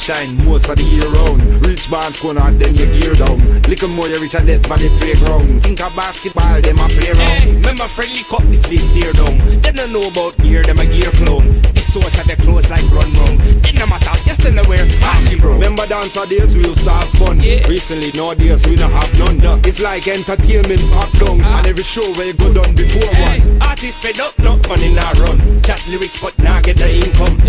shine most of the year round. Rich bands corner, then you gear down. Little more you reach a death by the playground. Think of basketball, them a play round. Hey, remember friendly cut the place tear down. They don't know about gear, them a gear clown. The source of their clothes like run round. It no matter, you still know where Archie bro. Remember dancer days, we used to have fun. Recently, nowadays, we don't have none. It's like entertainment pop down. And every show where you go done before one. Artists fed up, no money nah run. Chat lyrics but nah get the income.